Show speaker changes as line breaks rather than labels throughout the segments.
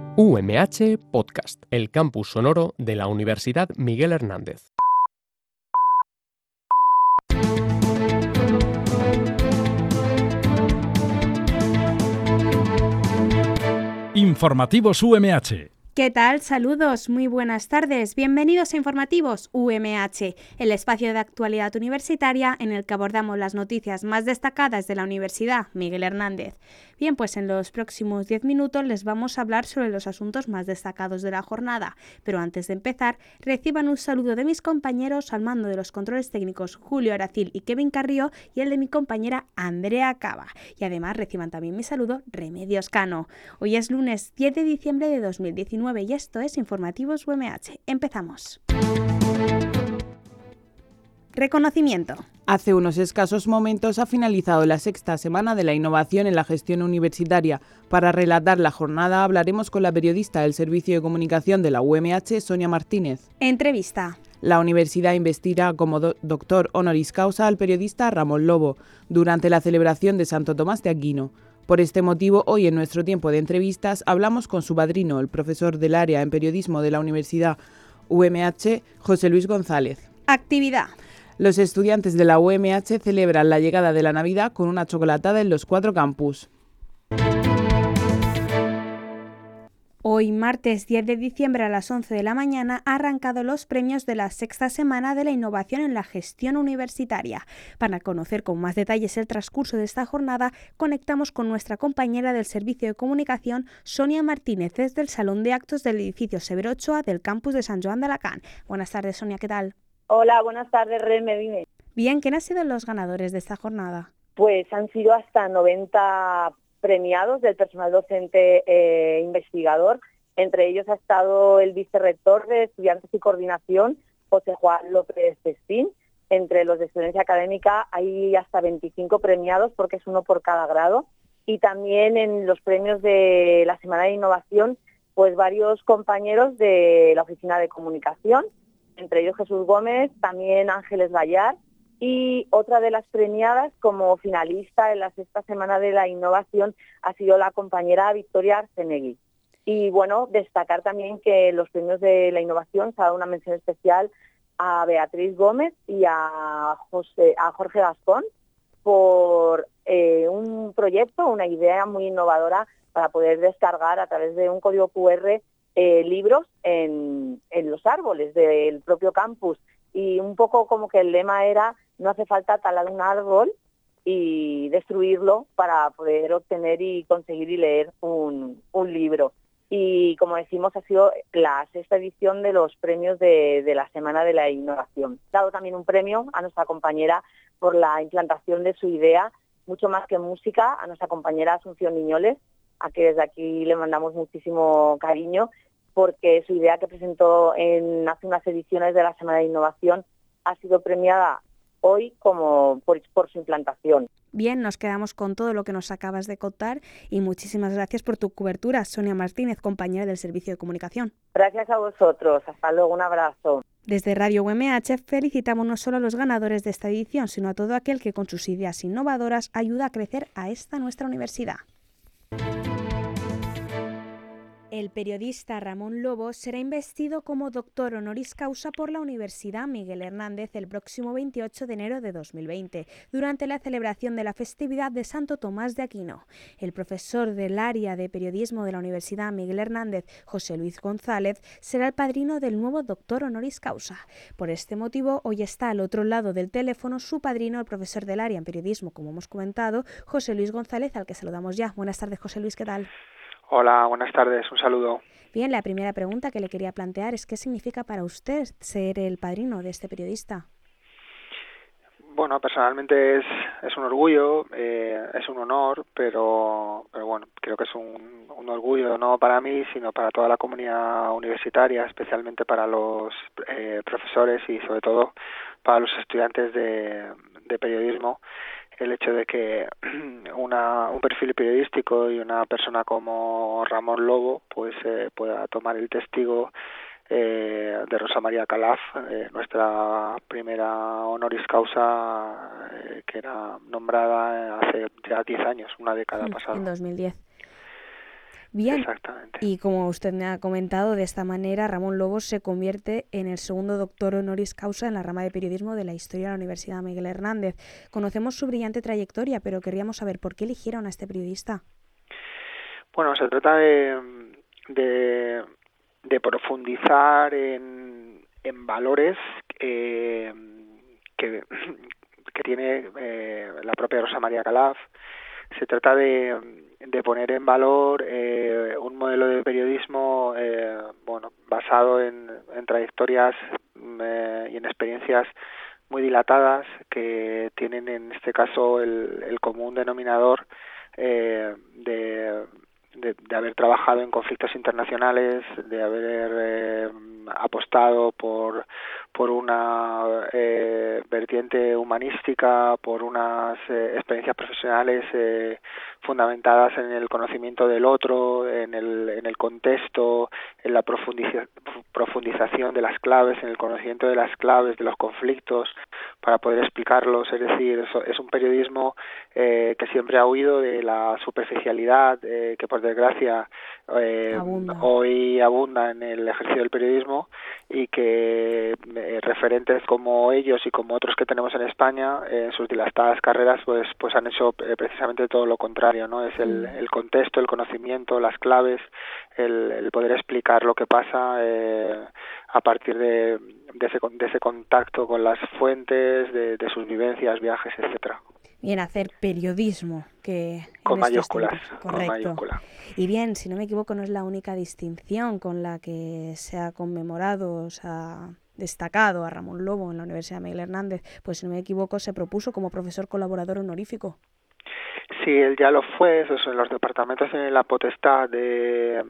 UMH Podcast, el campus sonoro de la Universidad Miguel Hernández.
Informativos UMH.
¿Qué tal? Saludos, muy buenas tardes. Bienvenidos a Informativos UMH, el espacio de actualidad universitaria en el que abordamos las noticias más destacadas de la Universidad Miguel Hernández. Bien, pues en los próximos 10 minutos les vamos a hablar sobre los asuntos más destacados de la jornada. Pero antes de empezar, reciban un saludo de mis compañeros al mando de los controles técnicos Julio Aracil y Kevin Carrillo y el de mi compañera Andrea Cava. Y además reciban también mi saludo Remedios Cano. Hoy es lunes 10 de diciembre de 2019 y esto es Informativos UMH. Empezamos. Reconocimiento.
Hace unos escasos momentos ha finalizado la sexta semana de la innovación en la gestión universitaria. Para relatar la jornada hablaremos con la periodista del Servicio de Comunicación de la UMH, Sonia Martínez.
Entrevista.
La universidad investirá como doctor honoris causa al periodista Ramón Lobo durante la celebración de Santo Tomás de Aquino. Por este motivo, hoy en nuestro tiempo de entrevistas hablamos con su padrino, el profesor del área en periodismo de la Universidad UMH, José Luis González.
Actividad.
Los estudiantes de la UMH celebran la llegada de la Navidad con una chocolatada en los 4 campus.
Hoy, martes 10 de diciembre a las 11 de la mañana, ha arrancado los premios de la sexta semana de la innovación en la gestión universitaria. Para conocer con más detalles el transcurso de esta jornada, conectamos con nuestra compañera del Servicio de Comunicación, Sonia Martínez, desde el Salón de Actos del edificio Severo Ochoa del campus de Sant Joan d'Alacant. Buenas tardes, Sonia, ¿qué tal?
Hola, buenas tardes, Reme, dime.
Bien, ¿quién han sido los ganadores de esta jornada?
Pues han sido hasta 90 premiados del personal docente investigador. Entre ellos ha estado el vicerrector de Estudiantes y Coordinación, José Juan López Espín. Entre los de Excelencia Académica hay hasta 25 premiados porque es uno por cada grado. Y también en los premios de la Semana de Innovación, pues varios compañeros de la Oficina de Comunicación, entre ellos Jesús Gómez, también Ángeles Bayar. Y otra de las premiadas como finalista en la sexta semana de la innovación ha sido la compañera Victoria Arcenegui. Y bueno, destacar también que los premios de la innovación se ha dado una mención especial a Beatriz Gómez y a Jorge Gascón por un proyecto, una idea muy innovadora para poder descargar a través de un código QR libros en los árboles del propio campus. Y un poco como que el lema era: no hace falta talar un árbol y destruirlo para poder obtener y conseguir y leer un libro. Y como decimos, ha sido la sexta edición de los premios de la Semana de la Innovación. Ha dado también un premio a nuestra compañera por la implantación de su idea, mucho más que música, a nuestra compañera Asunción Niñoles, a que desde aquí le mandamos muchísimo cariño, porque su idea que presentó hace unas ediciones de la Semana de Innovación ha sido premiada hoy como por su implantación.
Bien, nos quedamos con todo lo que nos acabas de contar y muchísimas gracias por tu cobertura, Sonia Martínez, compañera del Servicio de Comunicación.
Gracias a vosotros, hasta luego, un abrazo.
Desde Radio UMH felicitamos no solo a los ganadores de esta edición, sino a todo aquel que con sus ideas innovadoras ayuda a crecer a esta nuestra universidad. El periodista Ramón Lobo será investido como doctor honoris causa por la Universidad Miguel Hernández el próximo 28 de enero de 2020, durante la celebración de la festividad de Santo Tomás de Aquino. El profesor del área de periodismo de la Universidad Miguel Hernández, José Luis González, será el padrino del nuevo doctor honoris causa. Por este motivo, hoy está al otro lado del teléfono su padrino, el profesor del área en periodismo, como hemos comentado, José Luis González, al que saludamos ya. Buenas tardes, José Luis, ¿qué tal?
Hola, buenas tardes, un saludo.
Bien, la primera pregunta que le quería plantear es ¿qué significa para usted ser el padrino de este periodista?
Bueno, personalmente es un orgullo, es un honor, pero bueno, creo que es un orgullo no para mí, sino para toda la comunidad universitaria, especialmente para los profesores y sobre todo para los estudiantes de periodismo. El hecho de que un perfil periodístico y una persona como Ramón Lobo pues pueda tomar el testigo de Rosa María Calaf, nuestra primera honoris causa que era nombrada hace ya 10 años, una década pasada.
En 2010. Bien,
exactamente.
y como usted me ha comentado, de esta manera Ramón Lobo se convierte en el segundo doctor honoris causa en la rama de periodismo de la historia de la Universidad Miguel Hernández. Conocemos su brillante trayectoria, pero querríamos saber por qué eligieron a este periodista.
Bueno, se trata de profundizar en valores que tiene la propia Rosa María Calaf. Se trata de poner en valor un modelo de periodismo basado en trayectorias y en experiencias muy dilatadas, que tienen en este caso el común denominador de haber trabajado en conflictos internacionales, de haber apostado por una vertiente humanística, por unas experiencias profesionales fundamentadas en el conocimiento del otro, en el contexto, en la profundización de las claves, en el conocimiento de las claves de los conflictos para poder explicarlos. Es decir, es un periodismo que siempre ha huido de la superficialidad que por desgracia hoy abunda en el ejercicio del periodismo, y que referentes como ellos y como otros que tenemos en España en sus dilatadas carreras pues han hecho precisamente todo lo contrario, ¿no? Es el contexto, el conocimiento, las claves, el poder explicar lo que pasa a partir de ese contacto con las fuentes, de sus vivencias, viajes, etcétera.
Bien, hacer periodismo, que
con mayúsculas,
correcto.
Con mayúsculas.
Y bien, si no me equivoco, no es la única distinción con la que se ha conmemorado, se ha destacado a Ramón Lobo en la Universidad Miguel Hernández, pues si no me equivoco se propuso como profesor colaborador honorífico.
Sí, él ya lo fue. Los departamentos tienen la potestad de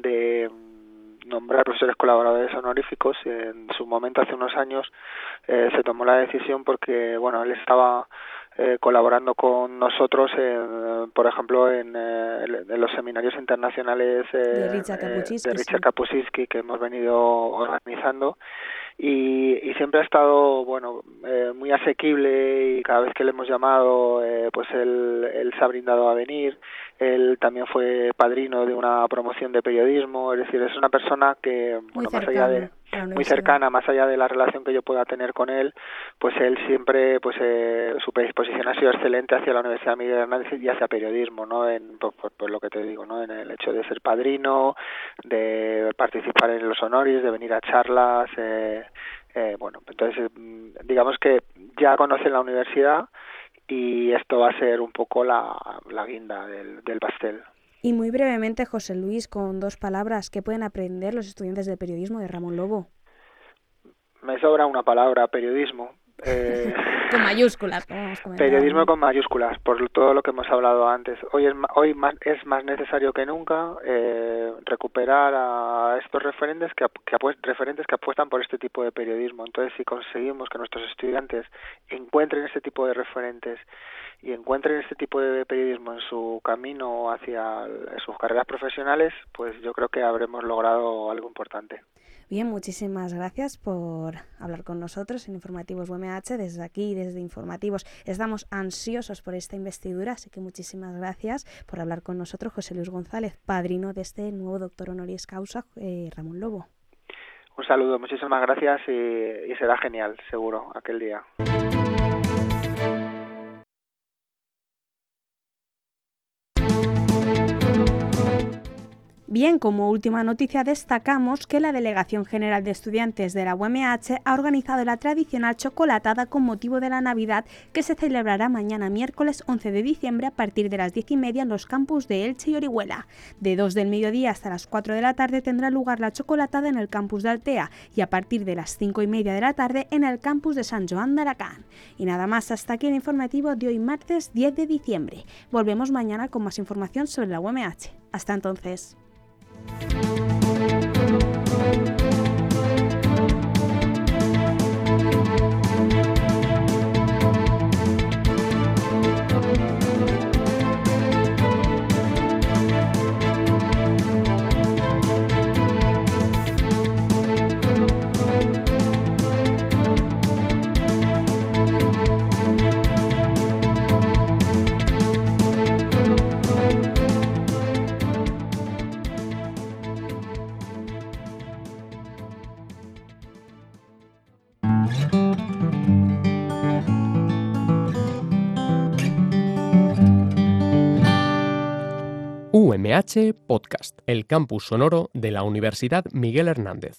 nombrar profesores colaboradores honoríficos. En su momento, hace unos años, se tomó la decisión porque, bueno, él estaba colaborando con nosotros, por ejemplo, en los seminarios internacionales de Richard Kapuscinski que hemos venido organizando, y siempre ha estado muy asequible, y cada vez que le hemos llamado pues él se ha brindado a venir. Él también fue padrino de una promoción de periodismo, es decir, es una persona que muy cercana, más allá de la relación que yo pueda tener con él, pues él siempre, su predisposición ha sido excelente hacia la Universidad Miguel Hernández y hacia periodismo, ¿no? Por lo que te digo, ¿no? En el hecho de ser padrino, de participar en los honoris, de venir a charlas, entonces digamos que ya conocen la universidad, y esto va a ser un poco la guinda del pastel.
Y muy brevemente, José Luis, con 2 palabras, ¿qué pueden aprender los estudiantes de periodismo de Ramón Lobo?
Me sobra una palabra: periodismo.
Con mayúsculas, como hemos comentado.
Periodismo con mayúsculas, por todo lo que hemos hablado antes. Hoy es más necesario que nunca recuperar a estos referentes que apuestan por este tipo de periodismo. Entonces, si conseguimos que nuestros estudiantes encuentren este tipo de referentes y encuentren este tipo de periodismo en su camino hacia sus carreras profesionales, pues yo creo que habremos logrado algo importante.
Bien, muchísimas gracias por hablar con nosotros en Informativos UMH. Desde aquí, desde Informativos, estamos ansiosos por esta investidura, así que muchísimas gracias por hablar con nosotros, José Luis González, padrino de este nuevo doctor honoris causa, Ramón Lobo.
Un saludo, muchísimas gracias, y será genial, seguro, aquel día.
Bien, como última noticia destacamos que la Delegación General de Estudiantes de la UMH ha organizado la tradicional chocolatada con motivo de la Navidad, que se celebrará mañana miércoles 11 de diciembre a partir de las 10:30 en los campus de Elche y Orihuela. De 2 del mediodía hasta las 4 de la tarde tendrá lugar la chocolatada en el campus de Altea, y a partir de las 5:30 de la tarde en el campus de Sant Joan d'Alacant. Y nada más, hasta aquí el informativo de hoy martes 10 de diciembre. Volvemos mañana con más información sobre la UMH. Hasta entonces.
UMH Podcast, el campus sonoro de la Universidad Miguel Hernández.